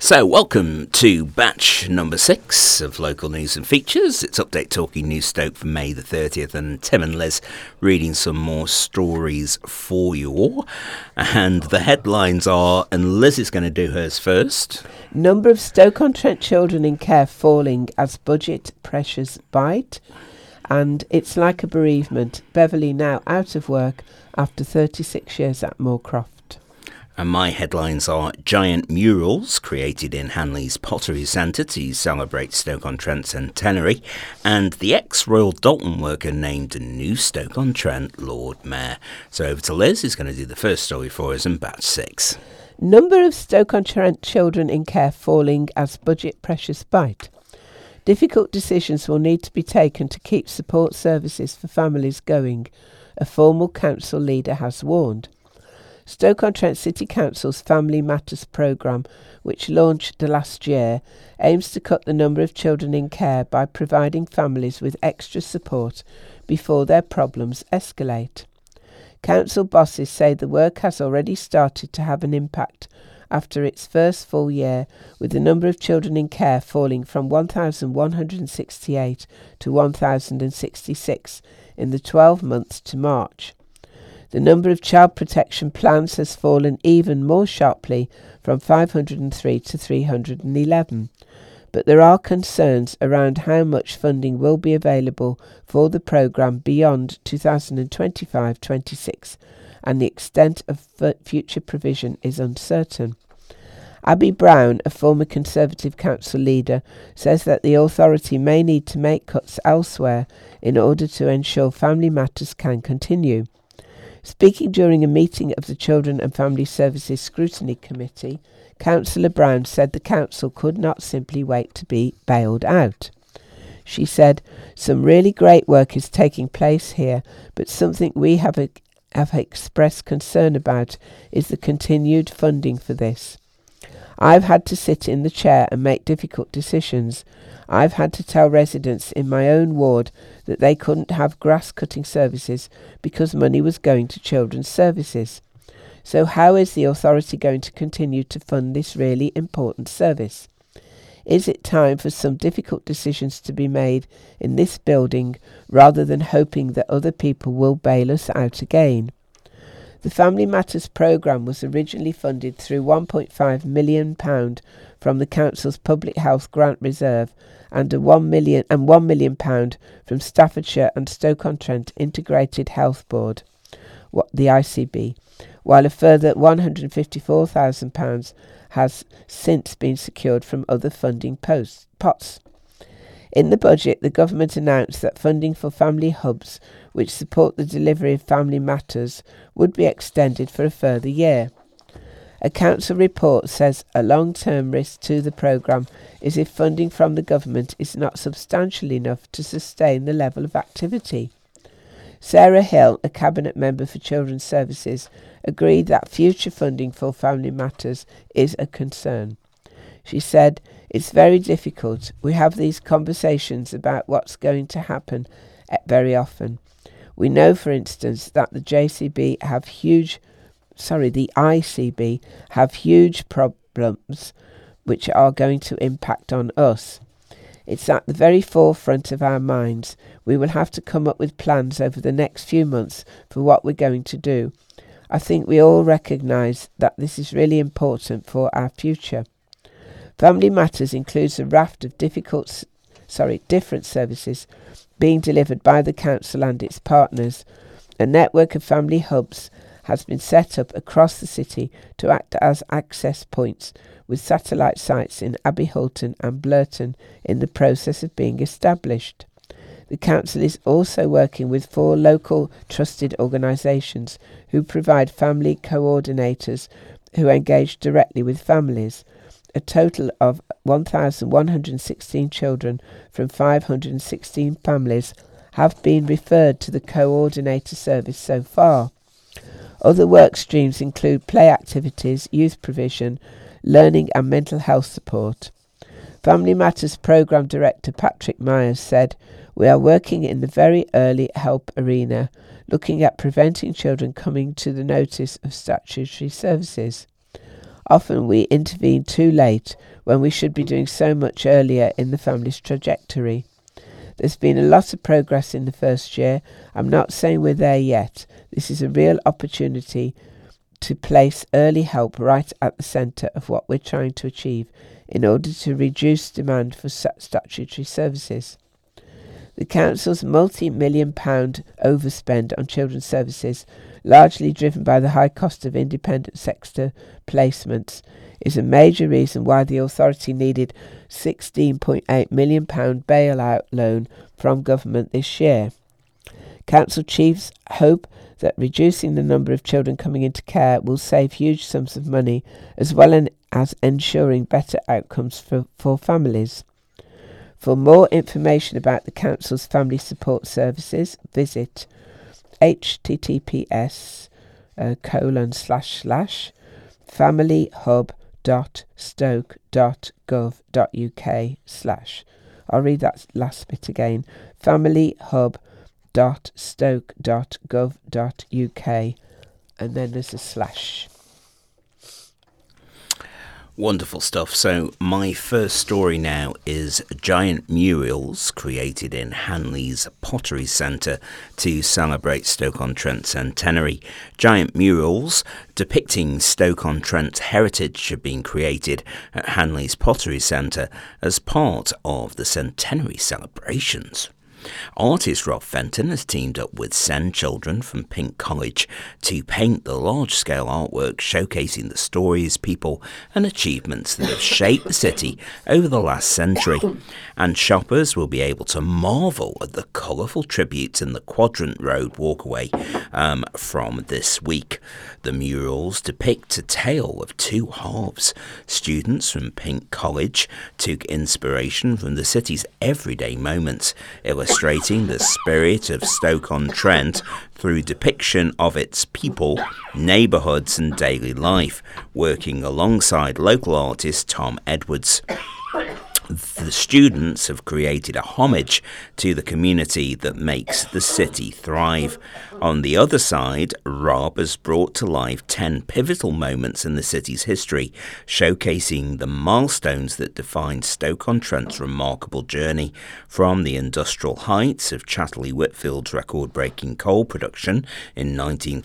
So, welcome to batch number 6 of Local News and Features. It's Update Talking News Stoke for May the 30th, and Tim and Liz reading some more stories for you all. And the headlines are, and Liz is going to do hers first. Number of Stoke-on-Trent children in care falling as budget pressures bite. And it's like a bereavement. Beverly now out of work after 36 years at Moorcroft. And my headlines are giant murals created in Hanley's Pottery Centre to celebrate Stoke-on-Trent centenary, and the ex-Royal Dalton worker named new Stoke-on-Trent Lord Mayor. So over to Liz, who's going to do the first story for us in batch 6. Number of Stoke-on-Trent children in care falling as budget pressures bite. Difficult decisions will need to be taken to keep support services for families going, a former council leader has warned. Stoke-on-Trent City Council's Family Matters programme, which launched last year, aims to cut the number of children in care by providing families with extra support before their problems escalate. Council bosses say the work has already started to have an impact after its first full year, with the number of children in care falling from 1,168 to 1,066 in the 12 months to March. The number of child protection plans has fallen even more sharply from 503 to 311. But there are concerns around how much funding will be available for the programme beyond 2025-26, and the extent of future provision is uncertain. Abby Brown, a former Conservative council leader, says that the authority may need to make cuts elsewhere in order to ensure Family Matters can continue. Speaking during a meeting of the Children and Family Services Scrutiny Committee, Councillor Brown said the council could not simply wait to be bailed out. She said, "Some really great work is taking place here, but something we have expressed concern about is the continued funding for this. I've had to sit in the chair and make difficult decisions. I've had to tell residents in my own ward that they couldn't have grass cutting services because money was going to children's services. So how is the authority going to continue to fund this really important service? Is it time for some difficult decisions to be made in this building rather than hoping that other people will bail us out again?" The Family Matters programme was originally funded through £1.5 million from the Council's Public Health Grant Reserve and £1 million from Staffordshire and Stoke-on-Trent Integrated Health Board, the ICB, while a further £154,000 has since been secured from other funding pots. In the budget, the government announced that funding for family hubs, which support the delivery of Family Matters, would be extended for a further year. A council report says a long-term risk to the programme is if funding from the government is not substantial enough to sustain the level of activity. Sarah Hill, a Cabinet Member for Children's Services, agreed that future funding for Family Matters is a concern. She said, "It's very difficult. We have these conversations about what's going to happen very often. We know, for instance, that the ICB have huge problems which are going to impact on us. It's at the very forefront of our minds. We will have to come up with plans over the next few months for what we're going to do. I think we all recognise that this is really important for our future." Family Matters includes a raft of different services being delivered by the council and its partners. A network of family hubs has been set up across the city to act as access points, with satellite sites in Abbeyhulton and Blurton in the process of being established. The council is also working with 4 local trusted organisations who provide family coordinators who engage directly with families. A total of 1,116 children from 516 families have been referred to the coordinator service so far. Other work streams include play activities, youth provision, learning and mental health support. Family Matters Programme Director Patrick Myers said, "We are working in the very early help arena, looking at preventing children coming to the notice of statutory services. Often we intervene too late when we should be doing so much earlier in the family's trajectory. There's been a lot of progress in the first year. I'm not saying we're there yet. This is a real opportunity to place early help right at the centre of what we're trying to achieve in order to reduce demand for statutory services. The Council's multi-million-pound overspend on children's services, largely driven by the high cost of independent sector placements, is a major reason why the authority needed £16.8 million bailout loan from government this year. Council chiefs hope that reducing the number of children coming into care will save huge sums of money, as well as ensuring better outcomes for families. For more information about the Council's family support services, visit https://familyhub.stoke.gov.uk/. I'll read that last bit again. familyhub.stoke.gov.uk, and then there's a slash. Wonderful stuff. So my first story now is giant murals created in Hanley's Pottery Centre to celebrate Stoke-on-Trent centenary. Giant murals depicting Stoke-on-Trent's heritage have been created at Hanley's Pottery Centre as part of the centenary celebrations. Artist Rob Fenton has teamed up with SEND children from Pink College to paint the large-scale artwork showcasing the stories, people and achievements that have shaped the city over the last century. And shoppers will be able to marvel at the colourful tributes in the Quadrant Road walkaway from this week. The murals depict a tale of two halves. Students from Pink College took inspiration from the city's everyday moments, illustrating the spirit of Stoke-on-Trent through depiction of its people, neighbourhoods and daily life, working alongside local artist Tom Edwards. The students have created a homage to the community that makes the city thrive. On the other side, Rob has brought to life 10 pivotal moments in the city's history, showcasing the milestones that define Stoke-on-Trent's remarkable journey, from the industrial heights of Chatterley Whitfield's record-breaking coal production in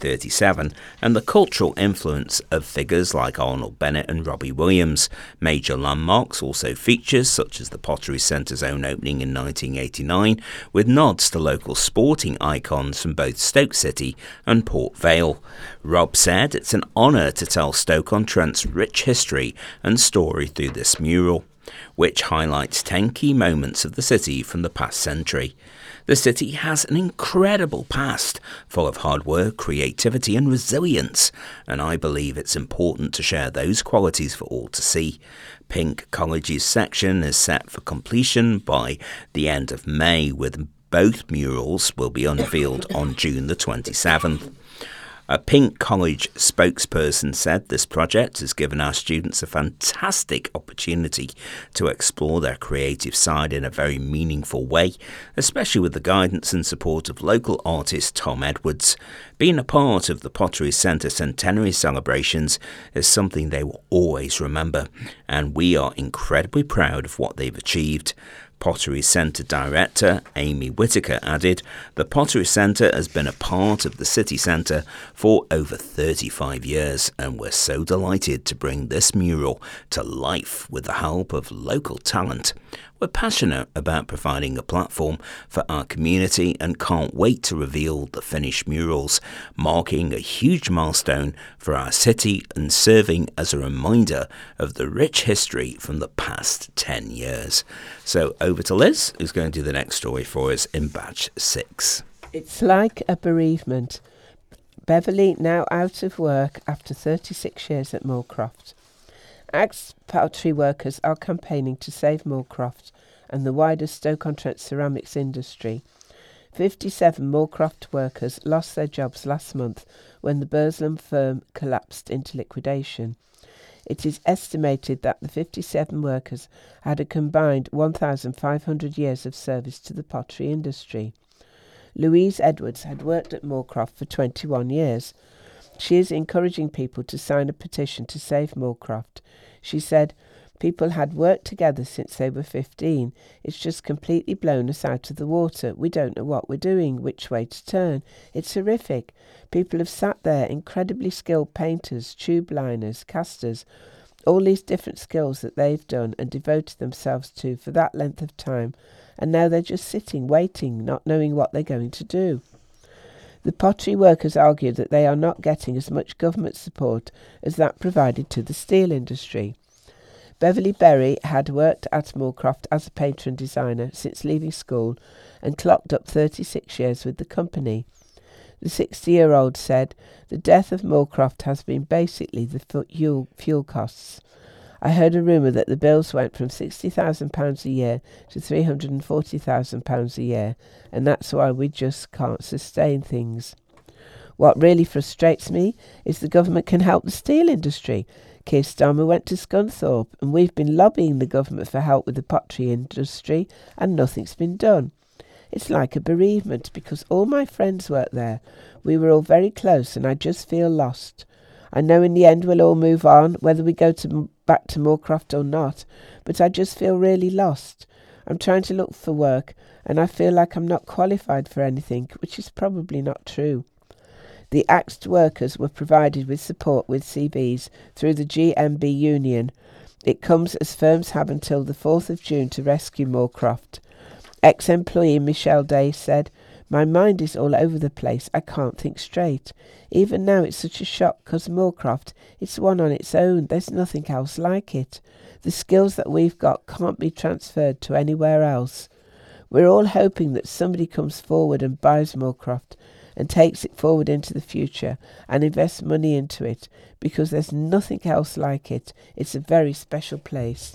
1937 and the cultural influence of figures like Arnold Bennett and Robbie Williams. Major landmarks also features such as the Pottery Centre's own opening in 1989, with nods to local sporting icons from both Stoke City and Port Vale. Rob said it's an honour to tell Stoke-on-Trent's rich history and story through this mural, which highlights 10 key moments of the city from the past century. The city has an incredible past, full of hard work, creativity and resilience, and I believe it's important to share those qualities for all to see. Pink College's section is set for completion by the end of May, with both murals will be unveiled on June the 27th. A Pink College spokesperson said this project has given our students a fantastic opportunity to explore their creative side in a very meaningful way, especially with the guidance and support of local artist Tom Edwards. Being a part of the Pottery Centre centenary celebrations is something they will always remember, and we are incredibly proud of what they've achieved. Pottery Centre Director Amy Whitaker added, "The Pottery Centre has been a part of the city centre for over 35 years, and we're so delighted to bring this mural to life with the help of local talent. We're passionate about providing a platform for our community and can't wait to reveal the finished murals, marking a huge milestone for our city and serving as a reminder of the rich history from the past 10 years. So over to Liz, who's going to do the next story for us in batch 6. It's like a bereavement. Beverly now out of work after 36 years at Moorcroft. Ex-pottery workers are campaigning to save Moorcroft and the wider Stoke-on-Trent ceramics industry. 57 Moorcroft workers lost their jobs last month when the Burslem firm collapsed into liquidation. It is estimated that the 57 workers had a combined 1,500 years of service to the pottery industry. Louise Edwards had worked at Moorcroft for 21 years. She is encouraging people to sign a petition to save Moorcroft. She said, "People had worked together since they were 15. It's just completely blown us out of the water. We don't know what we're doing, which way to turn. It's horrific. People have sat there, incredibly skilled painters, tube liners, casters, all these different skills that they've done and devoted themselves to for that length of time, and now they're just sitting, waiting, not knowing what they're going to do." The pottery workers argued that they are not getting as much government support as that provided to the steel industry. Beverly Berry had worked at Moorcroft as a painter and designer since leaving school and clocked up 36 years with the company. The 60-year-old said, "The death of Moorcroft has been basically the fuel costs. I heard a rumour that the bills went from £60,000 a year to £340,000 a year, and that's why we just can't sustain things. What really frustrates me is the government can help the steel industry. Keir Starmer went to Scunthorpe, and we've been lobbying the government for help with the pottery industry, and nothing's been done. It's like a bereavement because all my friends work there. We were all very close, and I just feel lost. I know in the end we'll all move on, whether we go back to Moorcroft or not, but I just feel really lost. I'm trying to look for work, and I feel like I'm not qualified for anything, which is probably not true." The axed workers were provided with support with CVs through the GMB union. It comes as firms have until the 4th of June to rescue Moorcroft. Ex-employee Michelle Day said, "My mind is all over the place. I can't think straight. Even now it's such a shock because Moorcroft, it's one on its own. There's nothing else like it. The skills that we've got can't be transferred to anywhere else. We're all hoping that somebody comes forward and buys Moorcroft and takes it forward into the future and invests money into it because there's nothing else like it. It's a very special place."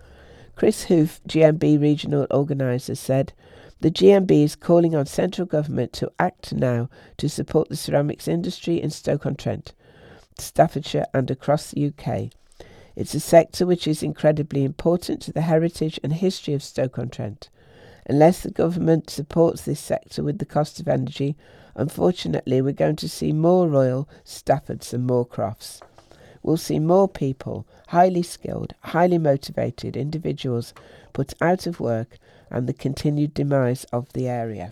Chris Hoof, GMB regional organiser, said, "The GMB is calling on central government to act now to support the ceramics industry in Stoke-on-Trent, Staffordshire and across the UK. It's a sector which is incredibly important to the heritage and history of Stoke-on-Trent. Unless the government supports this sector with the cost of energy, unfortunately we're going to see more Royal, Staffords and Moorcrofts. We'll see more people, highly skilled, highly motivated individuals put out of work and the continued demise of the area."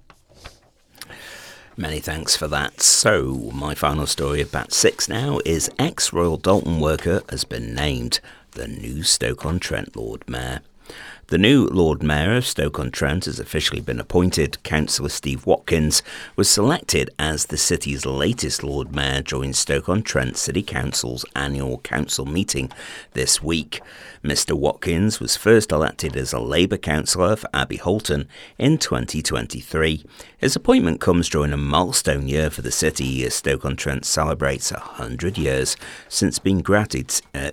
Many thanks for that. So, my final story of Batch 6 now is ex-Royal Dalton worker has been named the new Stoke-on-Trent Lord Mayor. The new Lord Mayor of Stoke-on-Trent has officially been appointed. Councillor Steve Watkins was selected as the city's latest Lord Mayor during Stoke-on-Trent City Council's annual council meeting this week. Mr Watkins was first elected as a Labour councillor for Abbey Holton in 2023. His appointment comes during a milestone year for the city as Stoke-on-Trent celebrates 100 years since being granted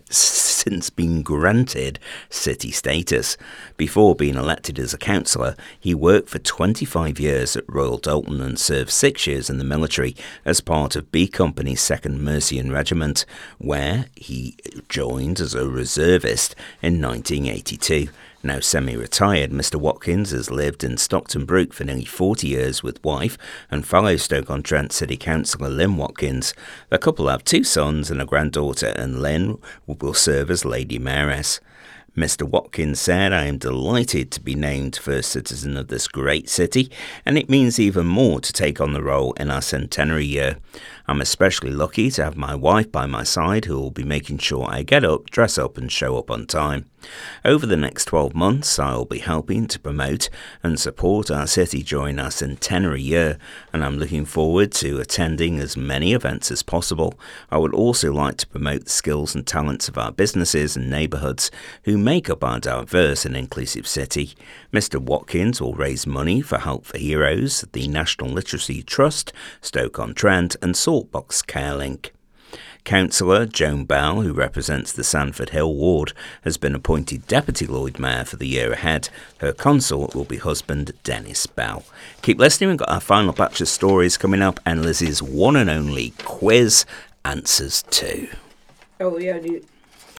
city status. Before being elected as a councillor, he worked for 25 years at Royal Dalton and served 6 years in the military as part of B Company's 2nd Mercian Regiment, where he joined as a reservist in 1982. Now semi-retired, Mr Watkins has lived in Stockton Brook for nearly 40 years with wife and fellow Stoke-on-Trent City Councillor Lynn Watkins. The couple have 2 sons and a granddaughter, and Lynn will serve as Lady Mayoress. Mr Watkins said, "I am delighted to be named first citizen of this great city, and it means even more to take on the role in our centenary year. I'm especially lucky to have my wife by my side who will be making sure I get up, dress up and show up on time. Over the next 12 months, I will be helping to promote and support our city during our centenary year, and I'm looking forward to attending as many events as possible. I would also like to promote the skills and talents of our businesses and neighbourhoods who make up our diverse and inclusive city." Mr Watkins will raise money for Help for Heroes, the National Literacy Trust, Stoke-on-Trent and Saltbox Carelink. Councillor Joan Bell, who represents the Sandford Hill ward, has been appointed Deputy Lord Mayor for the year ahead. Her consort will be husband Dennis Bell. Keep listening, we've got our final batch of stories coming up and Lizzie's one and only quiz answers 2. Oh, we only